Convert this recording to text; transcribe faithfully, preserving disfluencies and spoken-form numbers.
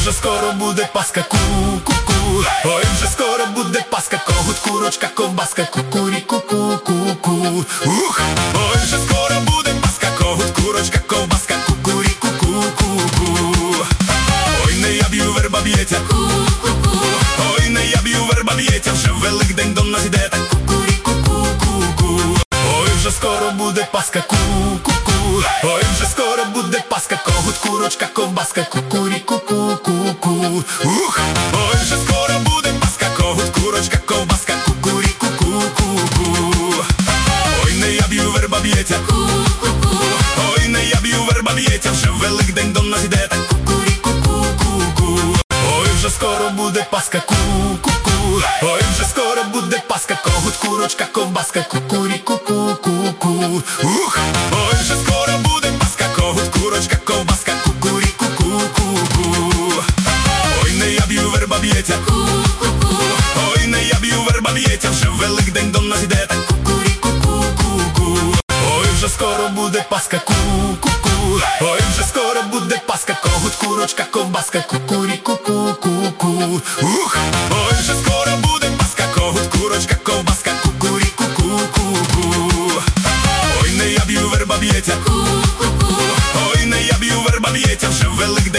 вже скоро буде Пасха, ку-ку-ку. Ой, вже скоро буде Пасха, когут, курочка, ковбаска, ку-ку-рі-ку-ку-ку-ку. Ух! Ой, вже скоро буде Пасха, когут, курочка, ковбаска, ку-ку-рі-ку-ку-ку-ку. Ой, не я б'ю, верба б'ється, ку-ку-ку. Ой, не я б'ю, верба б'ється, вже Великдень до нас іде, так ку-ку-рі-ку-ку-ку-ку. Ой, вже скоро буде Пасха, ку-ку-ку. Ой, вже скоро буде Пасха, когут, курочка, ковбаска, ку-ку-рі-ку-ку-ку-ку. Ух! Ой, вже скоро буде Пасха, когут, курочка, ковбаска, ку-ку-рі-ку-ку-ку-ку. Ой, не я б'ю, верба б'ється, ку-ку-ку. Ой, не я б'ю, верба б'ється, вже Великдень до нас іде, так ку-ку-рі-ку-ку-ку-ку. Ой, вже скоро буде Пасха, ку-ку-ку. Ой, вже скоро буде Пасха, когут, курочка, ковбаска, ку-ку-рі-ку-ку-ку-ку. Ух! Ой, вже скоро буде Пасха, когут, курочка, ковбаска, ку-ку-рі-ку-ку-ку-ку. Ой, не я б'ю, верба б'ється, ку-ку-ку. Ой, не я б'ю, верба б'ється, вже Великдень до нас іде, так ку-ку-рі-ку-ку-ку-ку. Ой, вже скоро буде Пасха, ку-ку-ку. Ой, вже скоро буде Пасха, когут, курочка, ковбаска, ку-ку-рі-ку-ку-ку-ку. Ух! Ой, вже скоро буде Пасха, когут, курочка, ковбаска, ку-ку-рі-ку-ку-ку-ку. Ой, не я б'ю, верба б'ється, ку-ку-ку. Ой, не я б'ю, верба б'ється, вже Великдень